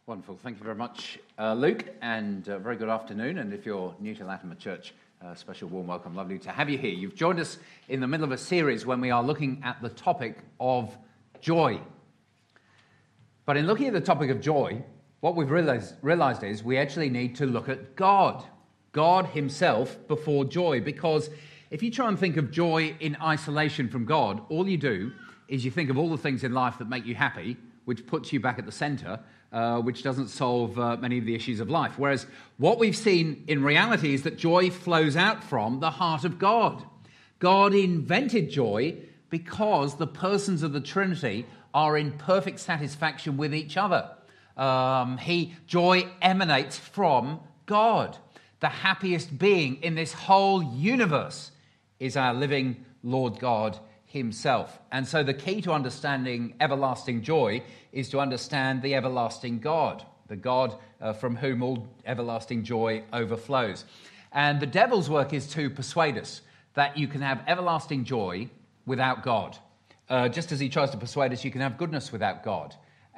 Wonderful. Thank you very much, Luke, and very good afternoon. And if you're new to Latimer Church, special warm welcome. Lovely to have you here. You've joined us in the middle of a series when we are looking at the topic of joy. But in looking at the topic of joy, what we've realized is we actually need to look at God himself before joy. Because if you try and think of joy in isolation from God, all you do is you think of all the things in life that make you happy, which puts you back at the center, which doesn't solve many of the issues of life. Whereas what we've seen in reality is that joy flows out from the heart of God. God invented joy because the persons of the Trinity are in perfect satisfaction with each other. Joy emanates from God. The happiest being in this whole universe is our living Lord God himself. And so the key to understanding everlasting joy is to understand the everlasting God, the God from whom all everlasting joy overflows. And the devil's work is to persuade us that you can have everlasting joy without God. Just as he tries to persuade us you can have goodness without God,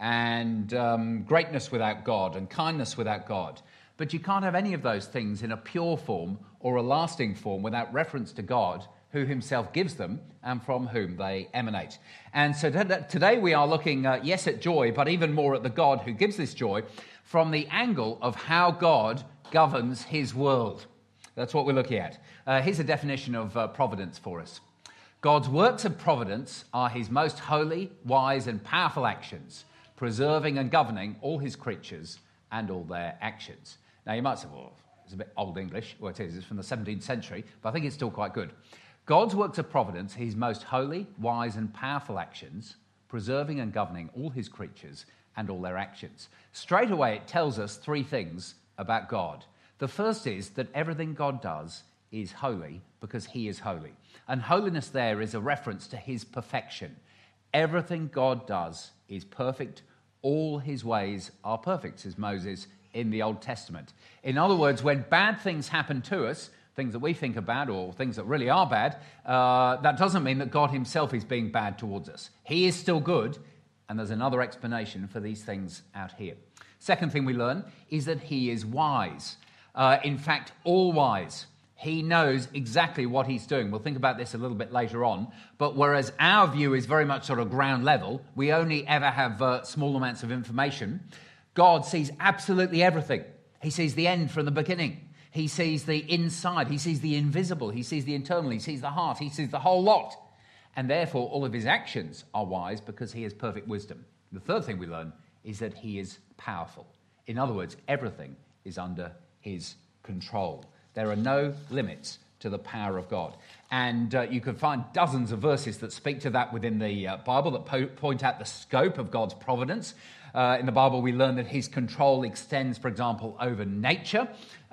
and greatness without God, and kindness without God. But you can't have any of those things in a pure form or a lasting form without reference to God, who himself gives them and from whom they emanate. And so today we are looking, yes, at joy, but even more at the God who gives this joy from the angle of how God governs his world. That's what we're looking at. Here's a definition of providence for us. God's works of providence are his most holy, wise, and powerful actions, preserving and governing all his creatures and all their actions. Now you might say, well, it's a bit old English. Well, it is. It's from the 17th century, but I think it's still quite good. God's works of providence, his most holy, wise, and powerful actions, preserving and governing all his creatures and all their actions. Straight away, it tells us three things about God. The first is that everything God does is holy because he is holy. And holiness there is a reference to his perfection. Everything God does is perfect. All his ways are perfect, says Moses in the Old Testament. In other words, when bad things happen to us, things that we think are bad or things that really are bad, that doesn't mean that God himself is being bad towards us. He is still good, and there's another explanation for these things out here. Second thing we learn is that he is wise. In fact, all wise. He knows exactly what he's doing. We'll think about this a little bit later on, but whereas our view is very much sort of ground level, we only ever have small amounts of information, God sees absolutely everything. He sees the end from the beginning. He sees the inside, he sees the invisible, he sees the internal, he sees the heart, he sees the whole lot. And therefore, all of his actions are wise because he has perfect wisdom. The third thing we learn is that he is powerful. In other words, everything is under his control. There are no limits to the power of God. And you can find dozens of verses that speak to that within the Bible that point out the scope of God's providence. In the Bible, we learn that his control extends, for example, over nature.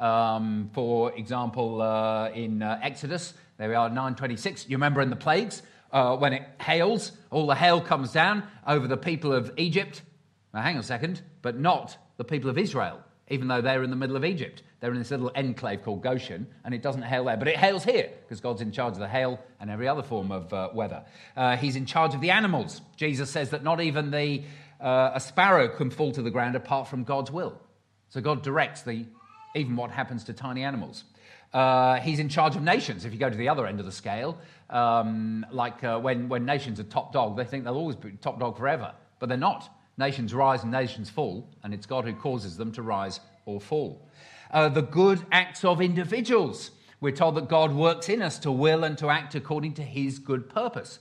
For example, in Exodus, there we are, 9:26. You remember in the plagues, when it hails, all the hail comes down over the people of Egypt. Now, hang on a second, but not the people of Israel, even though they're in the middle of Egypt. They're in this little enclave called Goshen, and it doesn't hail there. But it hails here, because God's in charge of the hail and every other form of weather. He's in charge of the animals. Jesus says that not even a sparrow can fall to the ground apart from God's will. So God directs even what happens to tiny animals. He's in charge of nations. If you go to the other end of the scale, when nations are top dog, they think they'll always be top dog forever. But they're not. Nations rise and nations fall, and it's God who causes them to rise or fall. The good acts of individuals. We're told that God works in us to will and to act according to his good purpose.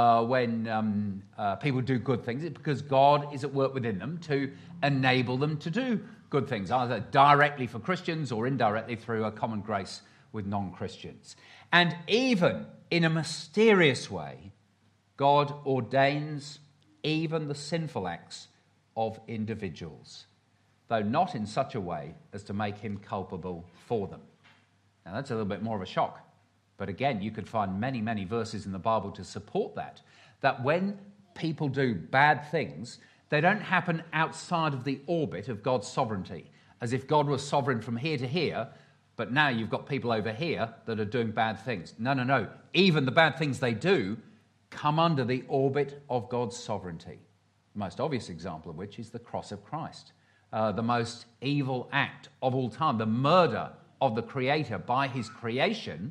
When people do good things, it's because God is at work within them to enable them to do good things, either directly for Christians or indirectly through a common grace with non-Christians. And even in a mysterious way, God ordains even the sinful acts of individuals, though not in such a way as to make him culpable for them. Now that's a little bit more of a shock. But again, you could find many, many verses in the Bible to support that when people do bad things, they don't happen outside of the orbit of God's sovereignty, as if God was sovereign from here to here, but now you've got people over here that are doing bad things. No. Even the bad things they do come under the orbit of God's sovereignty. The most obvious example of which is the cross of Christ. the most evil act of all time, the murder of the Creator by his creation.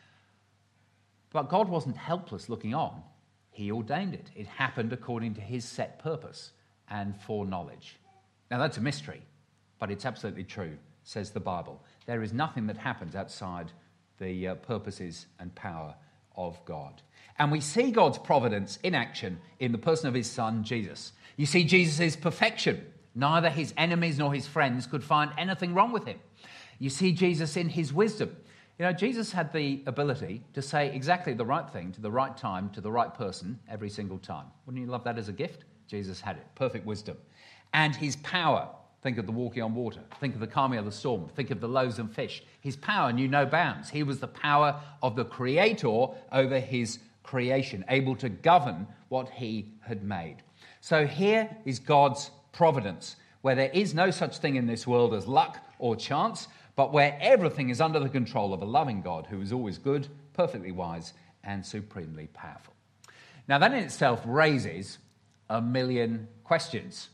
But God wasn't helpless looking on. He ordained it. It happened according to his set purpose and foreknowledge. Now that's a mystery, but it's absolutely true, says the Bible. There is nothing that happens outside the purposes and power of God. And we see God's providence in action in the person of his Son, Jesus. You see Jesus' perfection. Neither his enemies nor his friends could find anything wrong with him. You see Jesus in his wisdom. You know, Jesus had the ability to say exactly the right thing to the right time to the right person every single time. Wouldn't you love that as a gift? Jesus had it. Perfect wisdom. And his power. Think of the walking on water. Think of the calming of the storm. Think of the loaves and fish. His power knew no bounds. He was the power of the Creator over his creation, able to govern what he had made. So here is God's providence, where there is no such thing in this world as luck or chance, but where everything is under the control of a loving God who is always good, perfectly wise, and supremely powerful. Now that in itself raises a million questions,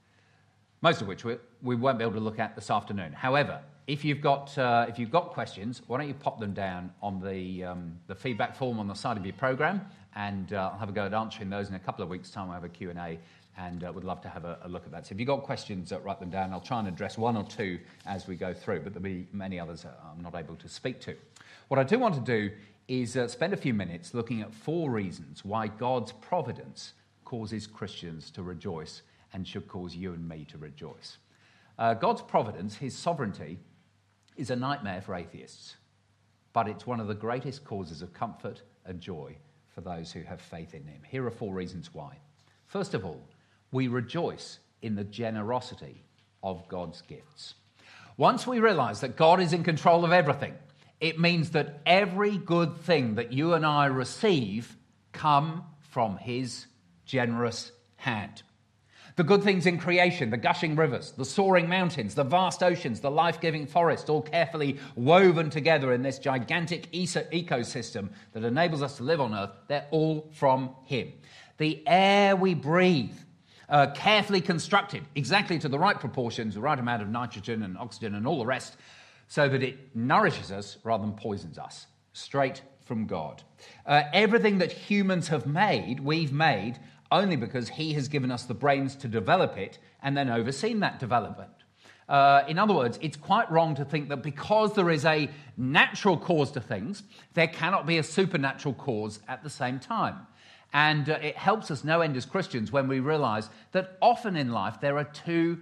most of which we won't be able to look at this afternoon. However, if you've got questions, why don't you pop them down on the feedback form on the side of your program, and I'll have a go at answering those in a couple of weeks' time. I'll have a Q&A, and would love to have a look at that. So if you've got questions, write them down. I'll try and address one or two as we go through, but there'll be many others I'm not able to speak to. What I do want to do is spend a few minutes looking at 4 reasons why God's providence causes Christians to rejoice and should cause you and me to rejoice. God's providence, his sovereignty, is a nightmare for atheists, but it's one of the greatest causes of comfort and joy for those who have faith in him. Here are 4 reasons why. First of all, we rejoice in the generosity of God's gifts. Once we realize that God is in control of everything, it means that every good thing that you and I receive come from his generous hand. The good things in creation, the gushing rivers, the soaring mountains, the vast oceans, the life-giving forest, all carefully woven together in this gigantic ecosystem that enables us to live on earth, they're all from him. The air we breathe, carefully constructed, exactly to the right proportions, the right amount of nitrogen and oxygen and all the rest, so that it nourishes us rather than poisons us, straight from God. Everything that humans have made, we've made, only because he has given us the brains to develop it and then overseen that development. In other words, it's quite wrong to think that because there is a natural cause to things, there cannot be a supernatural cause at the same time. And it helps us no end as Christians when we realize that often in life there are two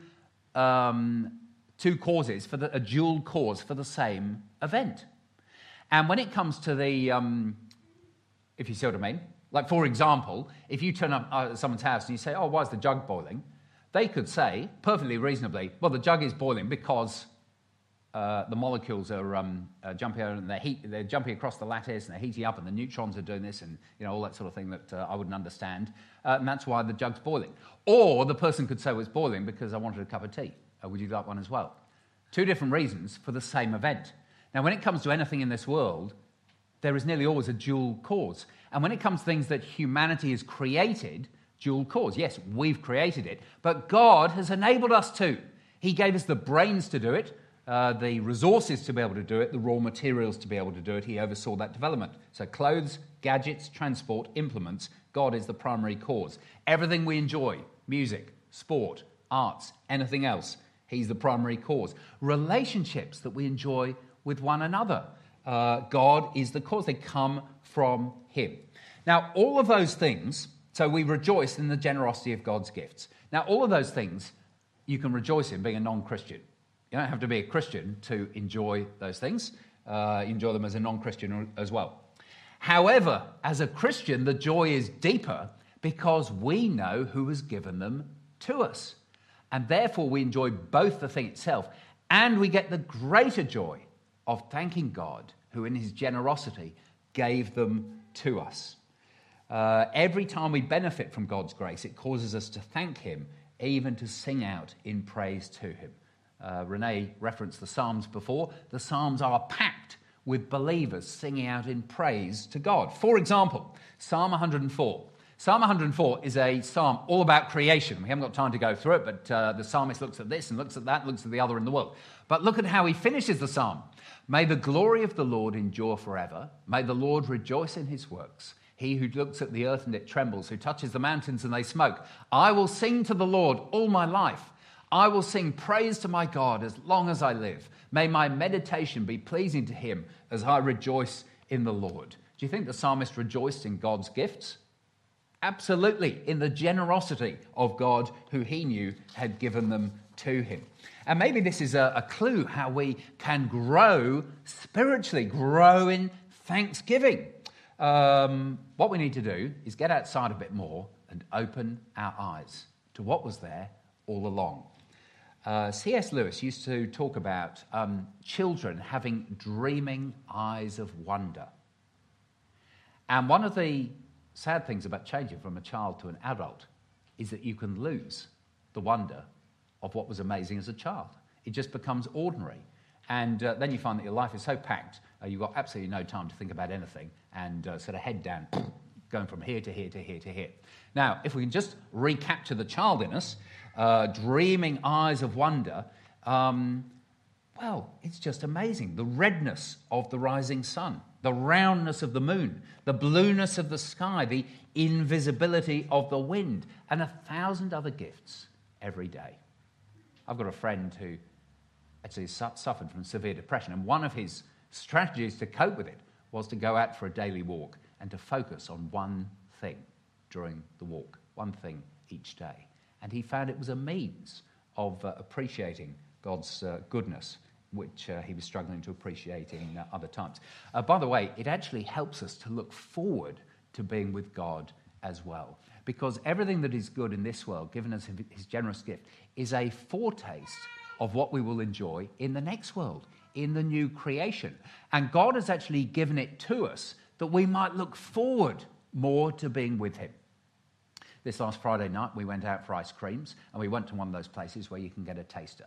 causes, a dual cause for the same event. And when it comes to the, if you see what I mean, like, for example, if you turn up at someone's house and you say, oh, why is the jug boiling? They could say, perfectly reasonably, well, the jug is boiling because the molecules are jumping out and they're jumping across the lattice and they're heating up and the neutrons are doing this and all that sort of thing that I wouldn't understand. And that's why the jug's boiling. Or the person could say, well, it's boiling because I wanted a cup of tea. Would you like one as well? 2 different reasons for the same event. Now, when it comes to anything in this world, there is nearly always a dual cause. And when it comes to things that humanity has created, dual cause. Yes, we've created it, but God has enabled us to. He gave us the brains to do it, the resources to be able to do it, the raw materials to be able to do it. He oversaw that development. So clothes, gadgets, transport, implements, God is the primary cause. Everything we enjoy, music, sport, arts, anything else, he's the primary cause. Relationships that we enjoy with one another, God is the cause. They come from him. Now, all of those things, so we rejoice in the generosity of God's gifts. Now, all of those things you can rejoice in being a non-Christian. You don't have to be a Christian to enjoy those things. You enjoy them as a non-Christian as well. However, as a Christian, the joy is deeper because we know who has given them to us. And therefore, we enjoy both the thing itself and we get the greater joy of thanking God who in his generosity gave them to us. Every time we benefit from God's grace, it causes us to thank him, even to sing out in praise to him. Renee referenced the Psalms before. The Psalms are packed with believers singing out in praise to God. For example, Psalm 104 Psalm 104 is a psalm all about creation. We haven't got time to go through it, but the psalmist looks at this and looks at that, looks at the other in the world. But look at how he finishes the psalm. May the glory of the Lord endure forever. May the Lord rejoice in his works. He who looks at the earth and it trembles, who touches the mountains and they smoke. I will sing to the Lord all my life. I will sing praise to my God as long as I live. May my meditation be pleasing to him as I rejoice in the Lord. Do you think the psalmist rejoiced in God's gifts? Absolutely, in the generosity of God who he knew had given them to him. And maybe this is a clue how we can grow spiritually, grow in thanksgiving. What we need to do is get outside a bit more and open our eyes to what was there all along. C.S. Lewis used to talk about children having dreaming eyes of wonder. And one of the sad things about changing from a child to an adult is that you can lose the wonder of what was amazing as a child. It just becomes ordinary. And then you find that your life is so packed, you've got absolutely no time to think about anything and sort of head down, going from here to here to here to here. Now, if we can just recapture the child in us, dreaming eyes of wonder, well, it's just amazing. The redness of the rising sun, the roundness of the moon, the blueness of the sky, the invisibility of the wind, and 1,000 other gifts every day. I've got a friend who actually suffered from severe depression, and one of his strategies to cope with it was to go out for a daily walk and to focus on one thing during the walk, one thing each day. And he found it was a means of appreciating God's goodness, which he was struggling to appreciate in other times. By the way, it actually helps us to look forward to being with God as well, because everything that is good in this world, given us his generous gift, is a foretaste of what we will enjoy in the next world, in the new creation. And God has actually given it to us that we might look forward more to being with him. This last Friday night, we went out for ice creams, and we went to one of those places where you can get a taster.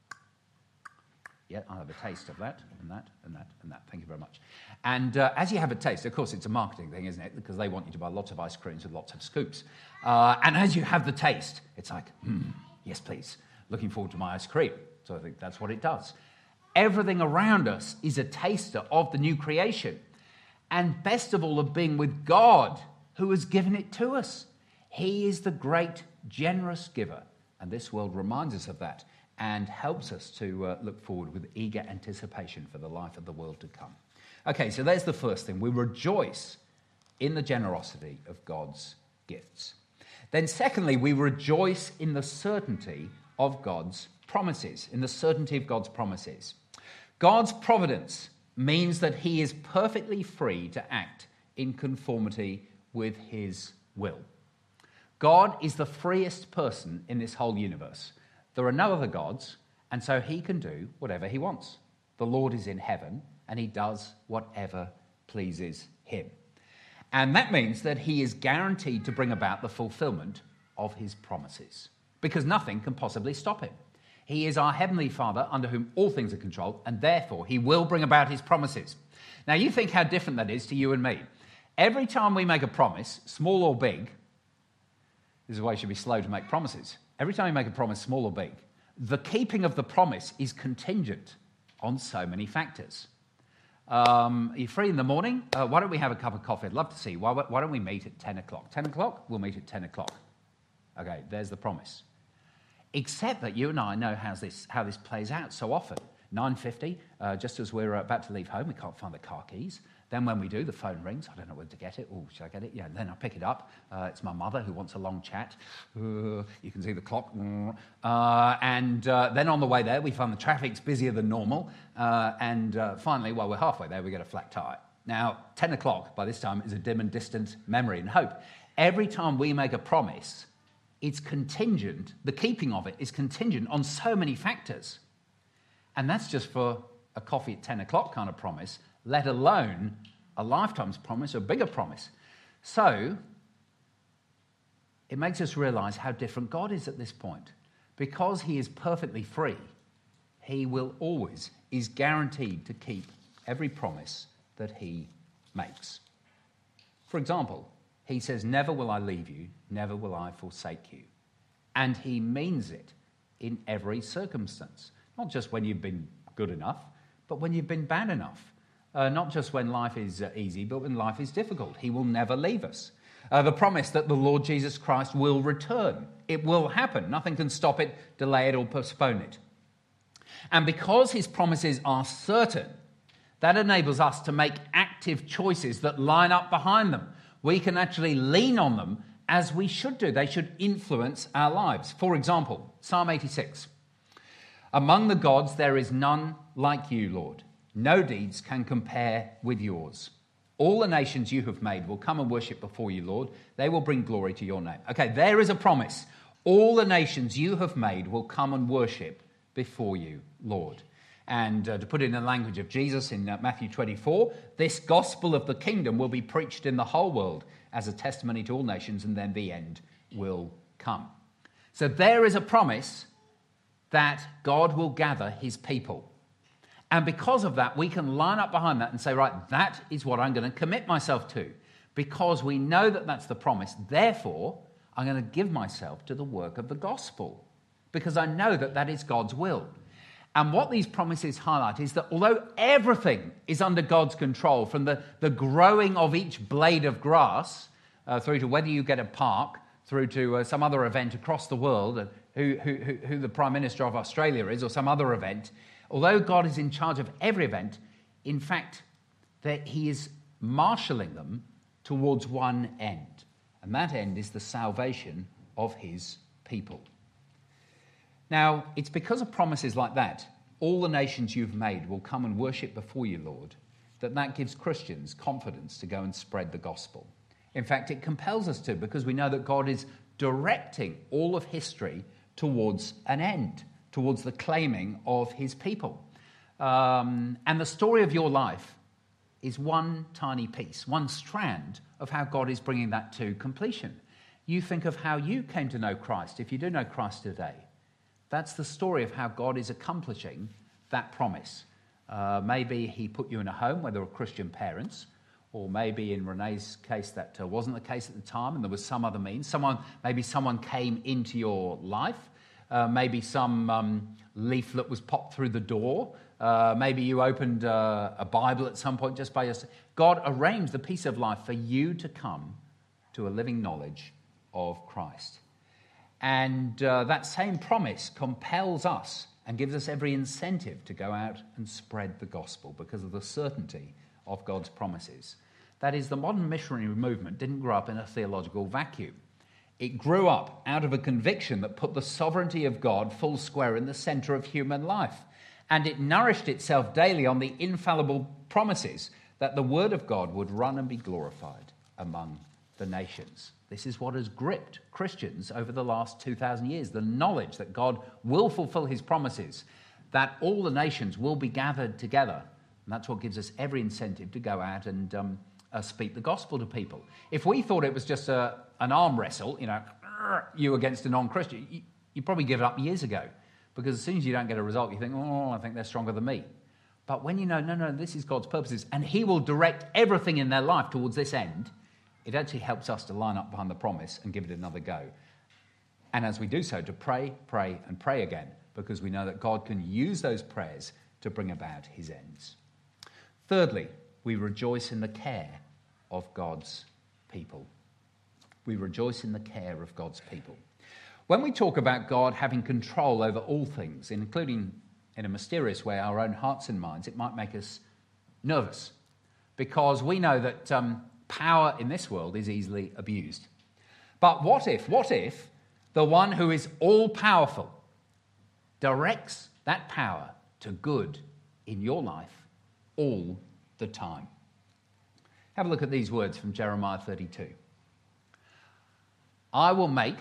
Yeah, I'll have a taste of that, and that, and that, and that. Thank you very much. And as you have a taste, of course, it's a marketing thing, isn't it? Because they want you to buy lots of ice creams with lots of scoops. And as you have the taste, it's like, yes, please. Looking forward to my ice cream. So I think that's what it does. Everything around us is a taster of the new creation. And best of all, of being with God, who has given it to us. He is the great, generous giver. And this world reminds us of that and helps us to look forward with eager anticipation for the life of the world to come. Okay, so there's the first thing. We rejoice in the generosity of God's gifts. Then secondly, we rejoice in the certainty of God's promises, in the certainty of God's promises. God's providence means that he is perfectly free to act in conformity with his will. God is the freest person in this whole universe. There are no other gods, and so he can do whatever he wants. The Lord is in heaven, and he does whatever pleases him. And that means that he is guaranteed to bring about the fulfillment of his promises, because nothing can possibly stop him. He is our heavenly Father, under whom all things are controlled, and therefore he will bring about his promises. Now, you think how different that is to you and me. Every time we make a promise, small or big, this is why you should be slow to make promises. Every time you make a promise, small or big, the keeping of the promise is contingent on so many factors. Are you free in the morning? Why don't we have a cup of coffee? I'd love to see. Why don't we meet at 10 o'clock? 10 o'clock? We'll meet at 10 o'clock. Okay, there's the promise. Except that you and I know how this plays out so often. 9:50, just as we're about to leave home, we can't find the car keys. Then when we do, the phone rings. I don't know whether to get it. Oh, should I get it? Yeah, then I pick it up. It's my mother who wants a long chat. You can see the clock. And then on the way there, we find the traffic's busier than normal. And finally, while we're halfway there, we get a flat tire. Now, 10 o'clock by this time is a dim and distant memory and hope. Every time we make a promise, it's contingent, the keeping of it is contingent on so many factors. And that's just for a coffee at 10 o'clock kind of promise, let alone a lifetime's promise or a bigger promise. So it makes us realize how different God is at this point. Because he is perfectly free, he will always, is guaranteed to keep every promise that he makes. For example, He says, never will I leave you, never will I forsake you. And he means it in every circumstance. Not just when you've been good enough, but when you've been bad enough. Not just when life is easy, but when life is difficult. He will never leave us. The promise that the Lord Jesus Christ will return. It will happen. Nothing can stop it, delay it, or postpone it. And because his promises are certain, that enables us to make active choices that line up behind them. We can actually lean on them as we should do. They should influence our lives. For example, Psalm 86. Among the gods there is none like you, Lord. No deeds can compare with yours. All the nations you have made will come and worship before you, Lord. They will bring glory to your name. Okay, there is a promise. All the nations you have made will come and worship before you, Lord. And to put it in the language of Jesus in Matthew 24, this gospel of the kingdom will be preached in the whole world as a testimony to all nations, and then the end will come. So there is a promise that God will gather his people. And because of that, we can line up behind that and say, right, that is what I'm going to commit myself to. Because we know that that's the promise. Therefore, I'm going to give myself to the work of the gospel. Because I know that that is God's will. And what these promises highlight is that although everything is under God's control, from the growing of each blade of grass, through to whether you get a park, through to some other event across the world, who the Prime Minister of Australia is, or some other event, although God is in charge of every event, in fact, that he is marshalling them towards one end. And that end is the salvation of his people. Now, it's because of promises like that, all the nations you've made will come and worship before you, Lord, that gives Christians confidence to go and spread the gospel. In fact, it compels us to, because we know that God is directing all of history towards an end, towards the claiming of his people. And the story of your life is one tiny piece, one strand of how God is bringing that to completion. You think of how you came to know Christ, if you do know Christ today. That's the story of how God is accomplishing that promise. Maybe he put you in a home where there were Christian parents, or maybe in Renee's case that wasn't the case at the time and there was some other means. Maybe someone came into your life. Maybe some leaflet was popped through the door. Maybe you opened a Bible at some point just by yourself. God arranged the piece of life for you to come to a living knowledge of Christ. And that same promise compels us and gives us every incentive to go out and spread the gospel because of the certainty of God's promises. That is, the modern missionary movement didn't grow up in a theological vacuum. It grew up out of a conviction that put the sovereignty of God full square in the center of human life. And it nourished itself daily on the infallible promises that the word of God would run and be glorified among the nations. This is what has gripped Christians over the last 2,000 years, the knowledge that God will fulfill his promises, that all the nations will be gathered together. And that's what gives us every incentive to go out and speak the gospel to people. If we thought it was just an arm wrestle, you against a non-Christian, you'd probably give it up years ago. Because as soon as you don't get a result, you think, I think they're stronger than me. But when you know, no, this is God's purposes, and he will direct everything in their life towards this end, it actually helps us to line up behind the promise and give it another go. And as we do so, to pray, and pray again, because we know that God can use those prayers to bring about his ends. Thirdly, we rejoice in the care of God's people. We rejoice in the care of God's people. When we talk about God having control over all things, including in a mysterious way our own hearts and minds, it might make us nervous because we know that power in this world is easily abused. But what if the one who is all-powerful directs that power to good in your life all the time? Have a look at these words from Jeremiah 32. I will make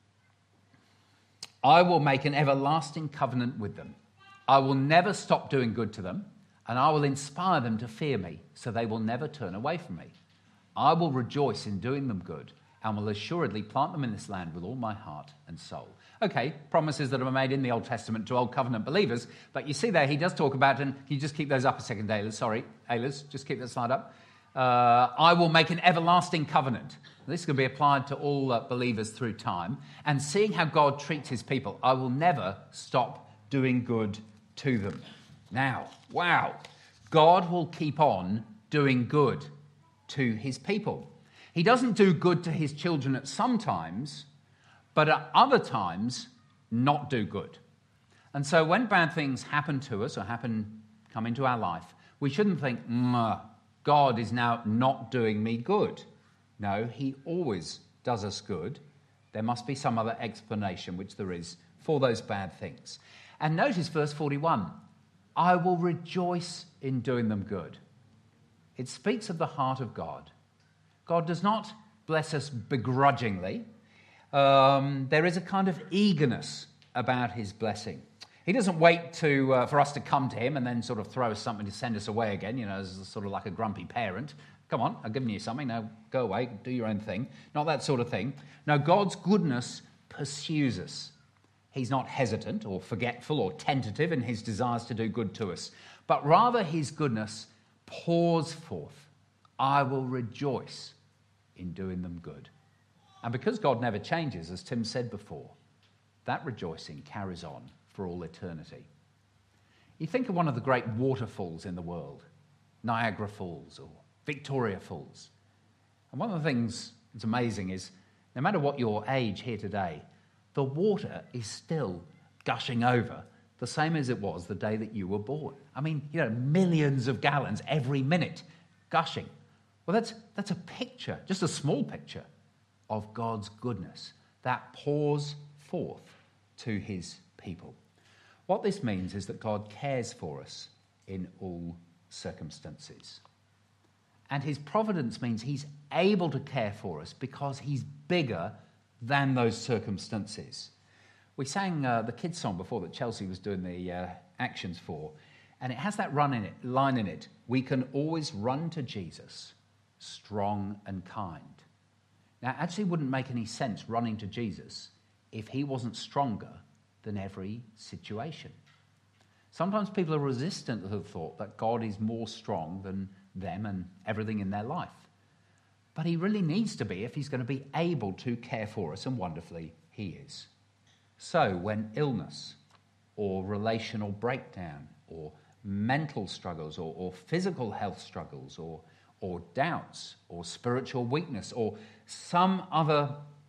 an everlasting covenant with them. I will never stop doing good to them, and I will inspire them to fear me, so they will never turn away from me. I will rejoice in doing them good, and will assuredly plant them in this land with all my heart and soul. Okay, promises that are made in the Old Testament to Old Covenant believers, but you see there he does talk about, and can you just keep those up a second, Aylas? Sorry, Aylas, just keep that slide up. I will make an everlasting covenant. This can be applied to all believers through time. And seeing how God treats his people, I will never stop doing good to them. Now, wow, God will keep on doing good to his people. He doesn't do good to his children at some times, but at other times, not do good. And so when bad things happen to us or come into our life, we shouldn't think, God is now not doing me good. No, he always does us good. There must be some other explanation, which there is, for those bad things. And notice verse 41, I will rejoice in doing them good. It speaks of the heart of God. God does not bless us begrudgingly. There is a kind of eagerness about his blessing. He doesn't wait for us to come to him and then sort of throw us something to send us away again, as sort of like a grumpy parent. Come on, I've given you something, now go away, do your own thing. Not that sort of thing. No, God's goodness pursues us. He's not hesitant or forgetful or tentative in his desires to do good to us, but rather his goodness pours forth. I will rejoice in doing them good. And because God never changes, as Tim said before, that rejoicing carries on for all eternity. You think of one of the great waterfalls in the world, Niagara Falls or Victoria Falls. And one of the things that's amazing is no matter what your age here today, the water is still gushing over the same as it was the day that you were born. I mean, millions of gallons every minute gushing. Well, that's a picture, just a small picture of God's goodness that pours forth to his people. What this means is that God cares for us in all circumstances. And his providence means he's able to care for us because he's bigger than those circumstances. We sang the kids' song before that Chelsea was doing the actions for, and it has that line in it. We can always run to Jesus, strong and kind. Now, it actually wouldn't make any sense running to Jesus if he wasn't stronger than every situation. Sometimes people are resistant to the thought that God is more strong than them and everything in their life. But he really needs to be if he's going to be able to care for us, and wonderfully he is. So when illness or relational breakdown or mental struggles or physical health struggles or doubts or spiritual weakness or some other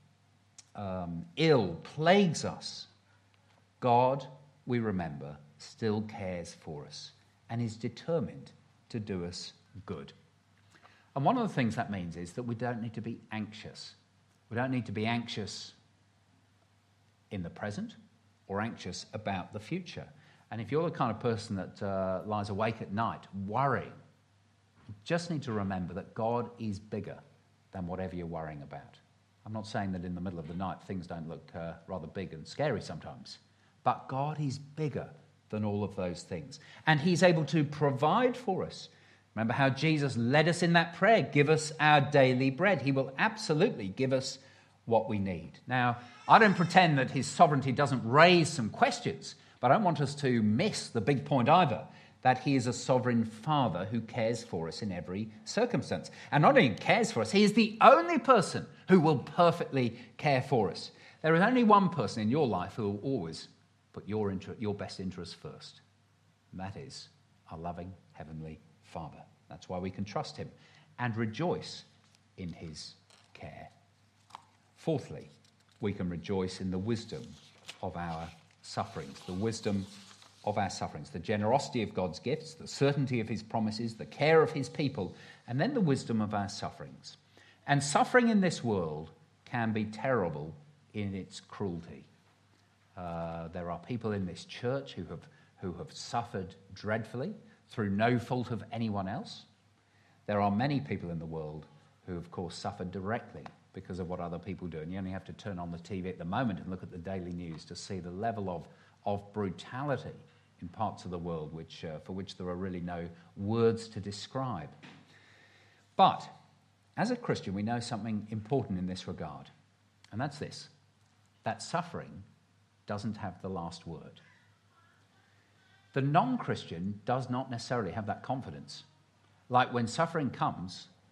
ill plagues us, God, we remember, still cares for us and is determined to do us good. And one of the things that means is that we don't need to be anxious. We don't need to be anxious in the present or anxious about the future. And if you're the kind of person that lies awake at night worrying, you just need to remember that God is bigger than whatever you're worrying about. I'm not saying that in the middle of the night things don't look rather big and scary sometimes, but God is bigger than all of those things. And he's able to provide for us. Remember how Jesus led us in that prayer, give us our daily bread. He will absolutely give us what we need. Now, I don't pretend that his sovereignty doesn't raise some questions, but I don't want us to miss the big point either, that he is a sovereign Father who cares for us in every circumstance. And not only cares for us, he is the only person who will perfectly care for us. There is only one person in your life who will always put your best interest first, and that is our loving Heavenly Father. That's why we can trust him and rejoice in his care. Fourthly, we can rejoice in the wisdom of our sufferings, the generosity of God's gifts, the certainty of his promises, the care of his people, and then the wisdom of our sufferings. And suffering in this world can be terrible in its cruelty. There are people in this church who have suffered dreadfully through no fault of anyone else. There are many people in the world who, of course, suffer directly because of what other people do. And you only have to turn on the TV at the moment and look at the daily news to see the level of brutality in parts of the world for which there are really no words to describe. But as a Christian, we know something important in this regard, and that's this, that suffering doesn't have the last word. The non-Christian does not necessarily have that confidence. Like when suffering comes,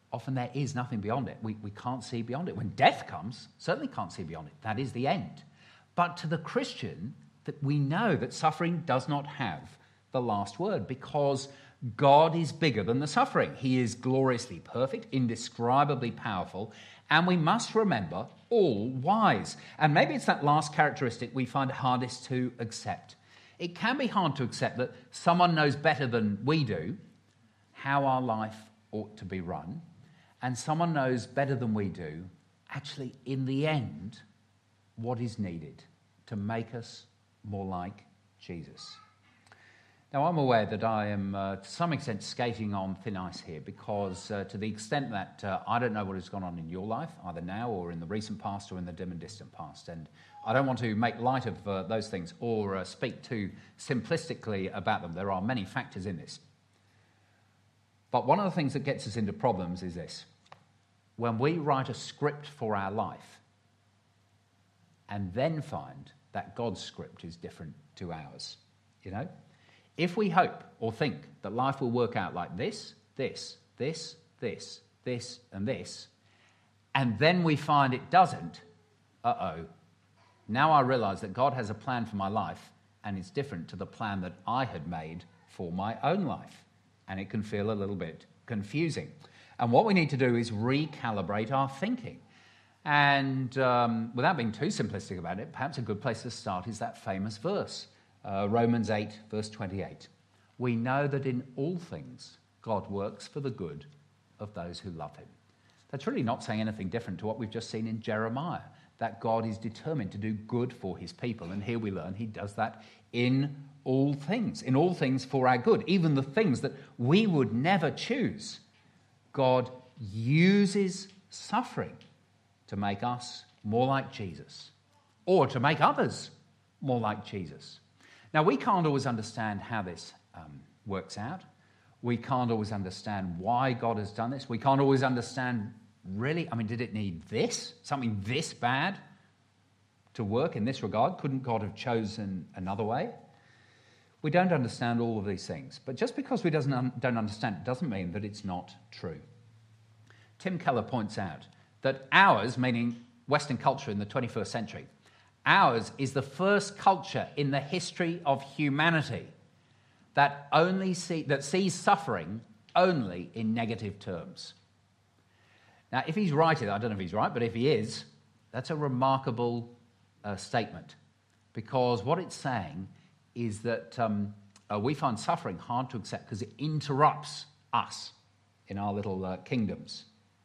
often there is nothing beyond it. We can't see beyond it. When death comes, certainly can't see beyond it. That is the end. But to the Christian, that we know that suffering does not have the last word, because God is bigger than the suffering. He is gloriously perfect, indescribably powerful, and we must remember all wise. And maybe it's that last characteristic we find hardest to accept. It can be hard to accept that someone knows better than we do how our life ought to be run, and someone knows better than we do, actually, in the end, what is needed to make us more like Jesus. Now, I'm aware that I am, to some extent, skating on thin ice here, because to the extent that I don't know what has gone on in your life, either now or in the recent past or in the dim and distant past, and I don't want to make light of those things or speak too simplistically about them. There are many factors in this. But one of the things that gets us into problems is this. When we write a script for our life and then find that God's script is different to ours, you know? If we hope or think that life will work out like this, and this, and then we find it doesn't, now I realise that God has a plan for my life and it's different to the plan that I had made for my own life. And it can feel a little bit confusing. And what we need to do is recalibrate our thinking. And without being too simplistic about it, perhaps a good place to start is that famous verse, Romans 8, verse 28. We know that in all things God works for the good of those who love him. That's really not saying anything different to what we've just seen in Jeremiah, that God is determined to do good for his people. And here we learn he does that in all things for our good, even the things that we would never choose. God uses suffering to make us more like Jesus, or to make others more like Jesus. Now, we can't always understand how this works out. We can't always understand why God has done this. We can't always understand, really, did it need this, something this bad to work in this regard? Couldn't God have chosen another way? We don't understand all of these things, but just because we don't understand it doesn't mean that it's not true. Tim Keller points out that ours, meaning Western culture in the 21st century, ours is the first culture in the history of humanity that sees suffering only in negative terms. Now, if he's right, I don't know if he's right, but if he is, that's a remarkable statement, because what it's saying is that we find suffering hard to accept because it interrupts us in our little kingdoms.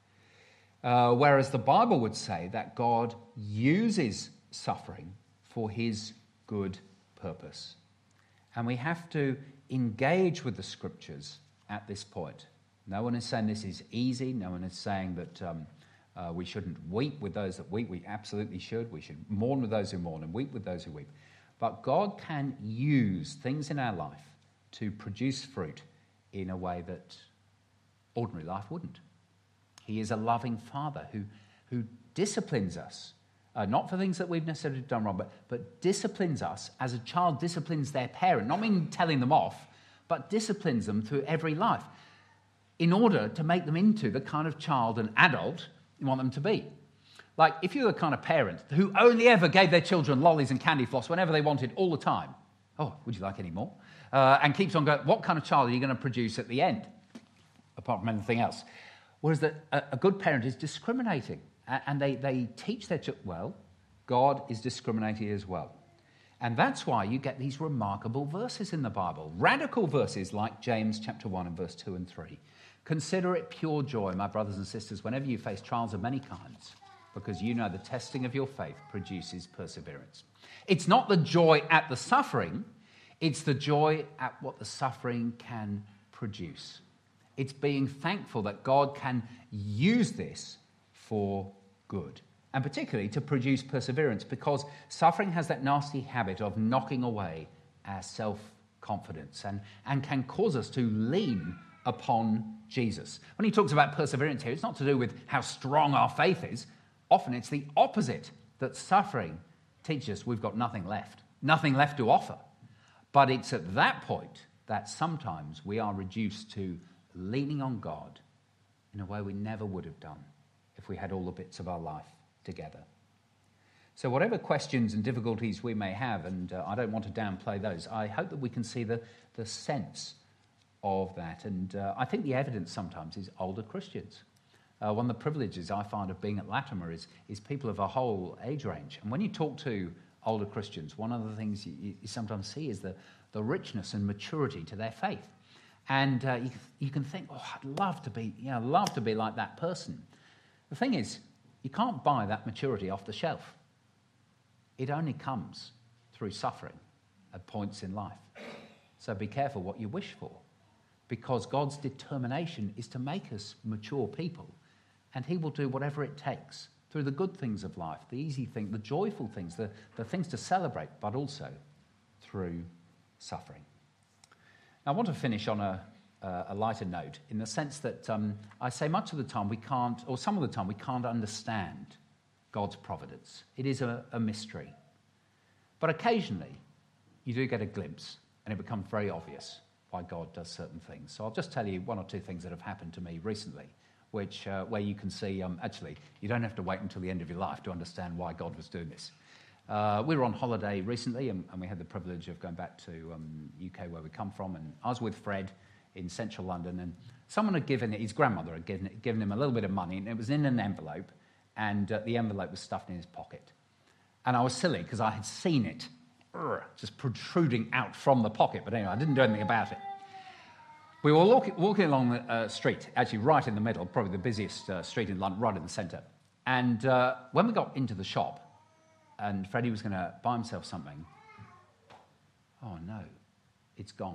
Whereas the Bible would say that God uses suffering for his good purpose. And we have to engage with the scriptures at this point. No one is saying this is easy. No one is saying that we shouldn't weep with those that weep. We absolutely should. We should mourn with those who mourn and weep with those who weep. But God can use things in our life to produce fruit in a way that ordinary life wouldn't. He is a loving Father who disciplines us, not for things that we've necessarily done wrong, but disciplines us as a child disciplines their parent, not meaning telling them off, but disciplines them through every life in order to make them into the kind of child and adult you want them to be. Like, if you're the kind of parent who only ever gave their children lollies and candy floss whenever they wanted all the time, would you like any more? And keeps on going, what kind of child are you going to produce at the end, apart from anything else? Whereas a good parent is discriminating, and they teach their children, well, God is discriminating as well. And that's why you get these remarkable verses in the Bible, radical verses like James chapter 1 and verse 2 and 3. Consider it pure joy, my brothers and sisters, whenever you face trials of many kinds, because you know the testing of your faith produces perseverance. It's not the joy at the suffering, it's the joy at what the suffering can produce. It's being thankful that God can use this for good, and particularly to produce perseverance, because suffering has that nasty habit of knocking away our self-confidence and can cause us to lean upon Jesus. When he talks about perseverance here, it's not to do with how strong our faith is. Often it's the opposite, that suffering teaches us we've got nothing left to offer. But it's at that point that sometimes we are reduced to leaning on God in a way we never would have done if we had all the bits of our life together. So whatever questions and difficulties we may have, and I don't want to downplay those, I hope that we can see the sense of that. And I think the evidence sometimes is older Christians. One of the privileges I find of being at Latimer is people of a whole age range. And when you talk to older Christians, one of the things you sometimes see is the richness and maturity to their faith. And you can think, oh, I'd love to be like that person. The thing is, you can't buy that maturity off the shelf. It only comes through suffering at points in life. So be careful what you wish for, because God's determination is to make us mature people, and he will do whatever it takes through the good things of life, the easy things, the joyful things, the things to celebrate, but also through suffering. Now, I want to finish on a lighter note, in the sense that I say much of the time we can't, or some of the time we can't understand God's providence. It is a mystery. But occasionally, you do get a glimpse, and it becomes very obvious why God does certain things. So I'll just tell you one or two things that have happened to me recently, where you can see, actually, you don't have to wait until the end of your life to understand why God was doing this. We were on holiday recently, and we had the privilege of going back to UK, where we come from, and I was with Fred in central London, and someone had given his grandmother had given him a little bit of money, and it was in an envelope, and the envelope was stuffed in his pocket. And I was silly because I had seen it just protruding out from the pocket, but anyway, I didn't do anything about it. We were walking along the street, actually right in the middle, probably the busiest street in London, right in the centre. And when we got into the shop, and Freddie was going to buy himself something, oh no, it's gone.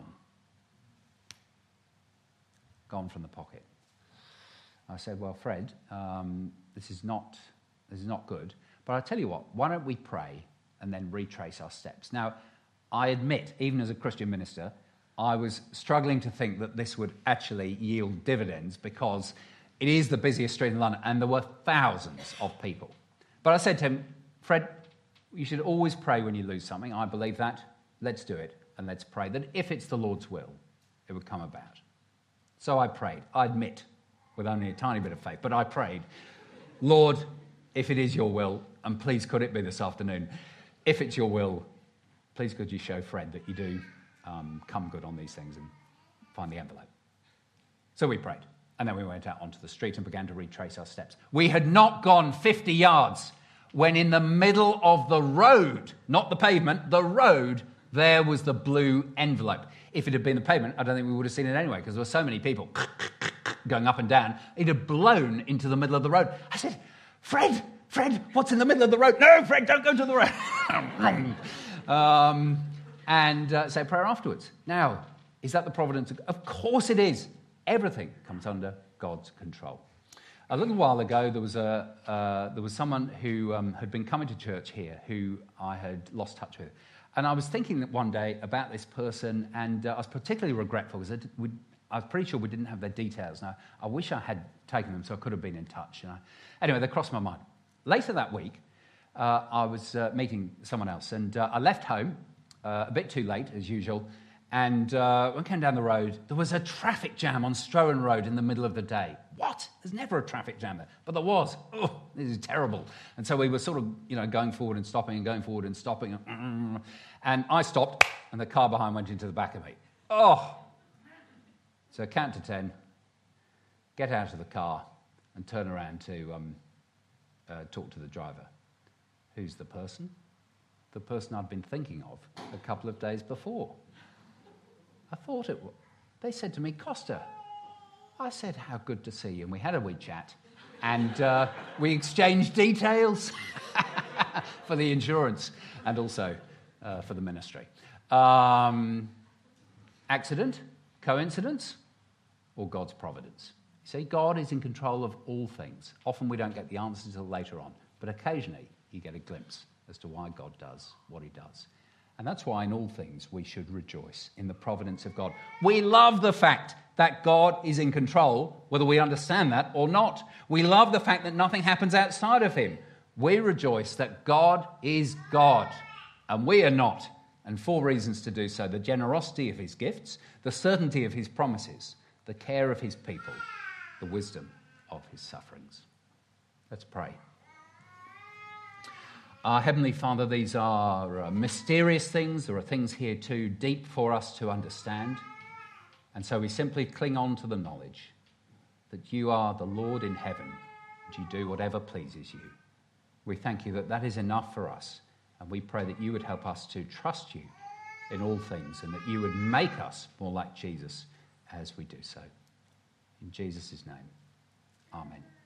Gone from the pocket. I said, well, Fred, this is not good. But I tell you what, why don't we pray and then retrace our steps? Now, I admit, even as a Christian minister, I was struggling to think that this would actually yield dividends, because it is the busiest street in London and there were thousands of people. But I said to him, Fred, you should always pray when you lose something. I believe that. Let's do it, and let's pray that if it's the Lord's will, it would come about. So I prayed. I admit, with only a tiny bit of faith, but I prayed, Lord, if it is your will, and please could it be this afternoon, if it's your will, please could you show Fred that you do come good on these things and find the envelope. So we prayed, and then we went out onto the street and began to retrace our steps. We had not gone 50 yards when in the middle of the road, not the pavement, the road, there was the blue envelope. If it had been the pavement, I don't think we would have seen it anyway, because there were so many people going up and down. It had blown into the middle of the road. I said, Fred, what's in the middle of the road? No, Fred, don't go to the road. And say a prayer afterwards. Now, is that the providence? Of course it is. Everything comes under God's control. A little while ago, there was someone who had been coming to church here who I had lost touch with. And I was thinking that one day about this person, and I was particularly regretful because I was pretty sure we didn't have their details. Now, I wish I had taken them so I could have been in touch. Anyway, they crossed my mind. Later that week, I was meeting someone else, and I left home a bit too late, as usual, and when I came down the road, there was a traffic jam on Strohan Road in the middle of the day. What? There's never a traffic jam there. But there was. Oh, this is terrible. And so we were sort of, going forward and stopping and going forward and stopping. And I stopped, and the car behind went into the back of me. Oh! So count to 10, get out of the car, and turn around to talk to the driver. Who's the person? The person I'd been thinking of a couple of days before. I thought it was. They said to me, Costa. I said, how good to see you. And we had a wee chat. And we exchanged details for the insurance and also for the ministry. Accident? Coincidence? Or God's providence? You see, God is in control of all things. Often we don't get the answer until later on. But occasionally you get a glimpse as to why God does what he does. And that's why in all things we should rejoice in the providence of God. We love the fact that God is in control, whether we understand that or not. We love the fact that nothing happens outside of him. We rejoice that God is God and we are not. And 4 reasons to do so: the generosity of his gifts, the certainty of his promises, the care of his people, the wisdom of his sufferings. Let's pray. Our Heavenly Father, these are mysterious things. There are things here too deep for us to understand. And so we simply cling on to the knowledge that you are the Lord in heaven and you do whatever pleases you. We thank you that that is enough for us. And we pray that you would help us to trust you in all things and that you would make us more like Jesus as we do so. In Jesus' name, amen.